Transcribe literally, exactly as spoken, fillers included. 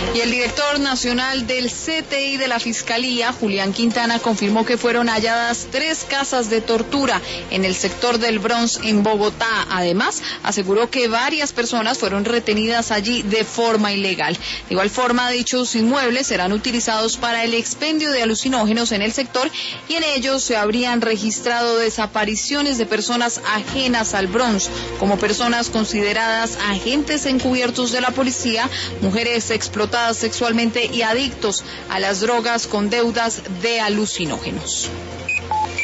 Y el director nacional del C T I de la Fiscalía, Julián Quintana, confirmó que fueron halladas tres casas de tortura en el sector del Bronx en Bogotá. Además, aseguró que varias personas fueron retenidas allí de forma ilegal. De igual forma, dichos inmuebles serán utilizados para el expendio de alucinógenos en el sector y en ellos se habrían registrado desapariciones de personas ajenas al Bronx, como personas consideradas agentes encubiertos de la policía, mujeres explotadas sexualmente y adictos a las drogas con deudas de alucinógenos.